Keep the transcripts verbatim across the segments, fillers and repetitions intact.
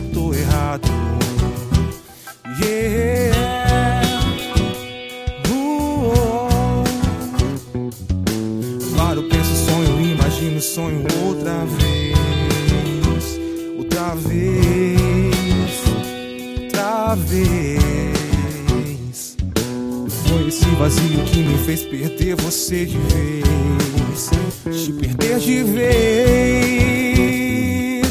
tô errado. Yeah. Uh, claro, penso, sonho, imagino o sonho outra vez, outra vez, outra vez. Foi esse vazio que me fez perder você de vez, te perder de vez.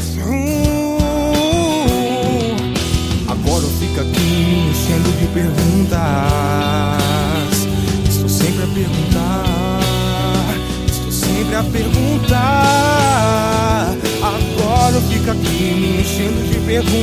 Hum. Agora eu fico aqui me enchendo de perguntas. Estou sempre a perguntar, estou sempre a perguntar. Agora eu fico aqui me enchendo de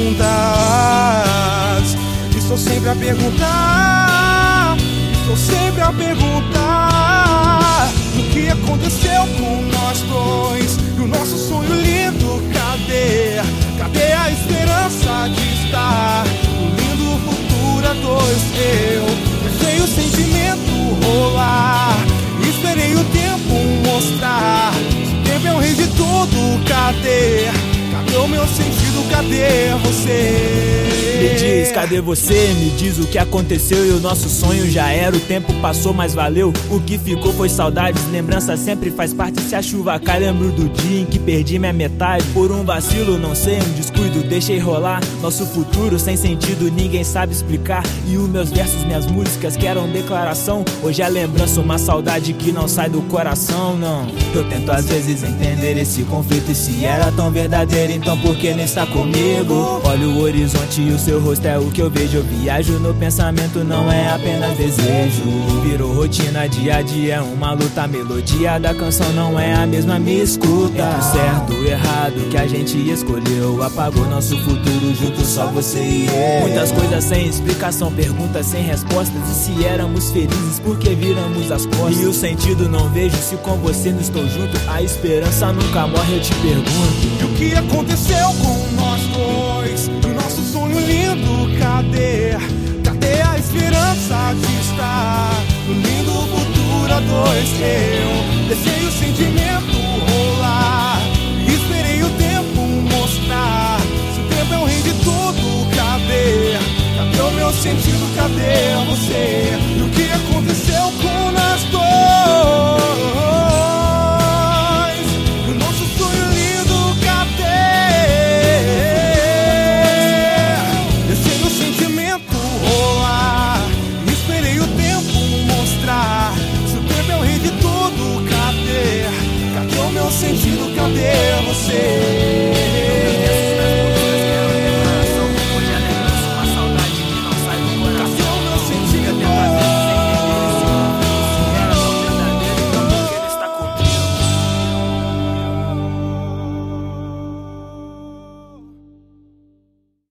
perguntas. Estou sempre a perguntar, estou sempre a perguntar o que aconteceu com nós dois e o nosso sonho lindo. Cadê? Cadê a esperança de estar no lindo futuro a dois? Eu deixei o sentimento rolar, esperei o tempo mostrar. O tempo é o rei de tudo. Cadê? Cadê o meu sentido? Cadê você? Me diz, cadê você? Me diz o que aconteceu e o nosso sonho já era. O tempo passou, mas valeu. O que ficou foi saudades. Lembrança sempre faz parte. Se a chuva cai, lembro do dia em que perdi minha metade. Por um vacilo, não sei, um descuido, deixei rolar. Nosso futuro sem sentido, ninguém sabe explicar. E os meus versos, minhas músicas que eram declaração. Hoje a lembrança, uma saudade que não sai do coração, não. Eu tento às vezes entender esse conflito. E se era tão verdadeiro, então por que não está comigo? Olha o horizonte e o seu rosto é o que eu vejo. Eu viajo no pensamento, não é apenas desejo. Virou rotina, dia a dia é uma luta. A melodia da canção não é a mesma, me escuta. Entre o certo, o errado que a gente escolheu apagou nosso futuro junto, só você e eu. Muitas coisas sem explicação, perguntas sem respostas. E se éramos felizes, por que viramos as costas? E o sentido não vejo se com você não estou junto. A esperança nunca morre, eu te pergunto. E o que aconteceu com nós dois? O nosso sonho lindo, cadê? Cadê a esperança de estar no lindo futuro a dois? Eu deixei o sentimento rolar, esperei o tempo mostrar. Se o tempo é o rei de tudo, cadê? Cadê o meu sentido? Cadê você?